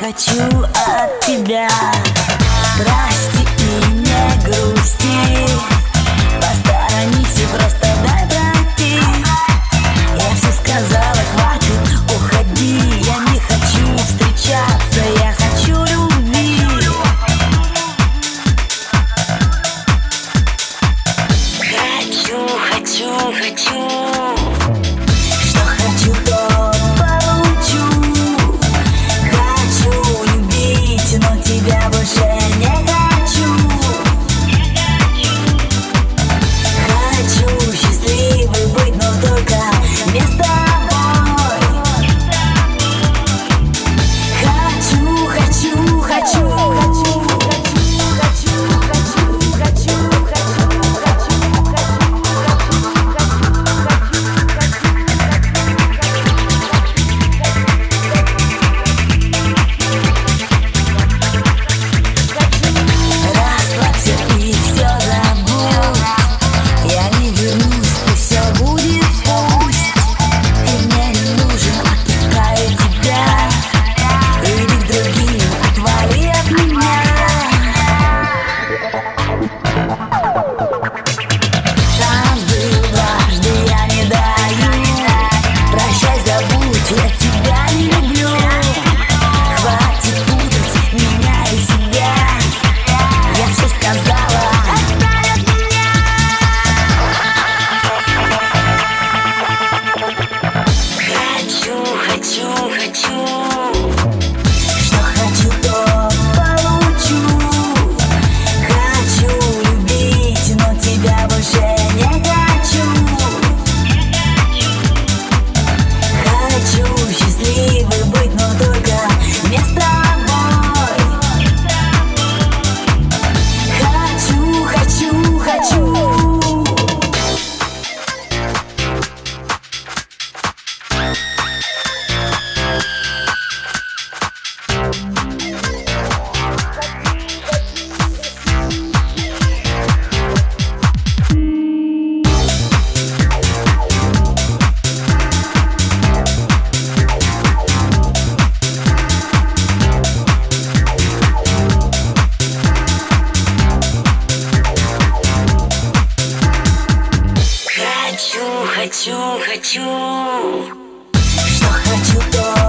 хочу от тебя. Прости и не грусти, посторонись и просто дай пройти. Я все сказала, хватит, уходи. Я не хочу встречаться, я хочу любви. Хочу. Что хочу, то получу. Хочу любить, но тебя больше не хочу. Хочу счастливой быть, но только не с тобой. Хочу. Хочу. Что хочу, то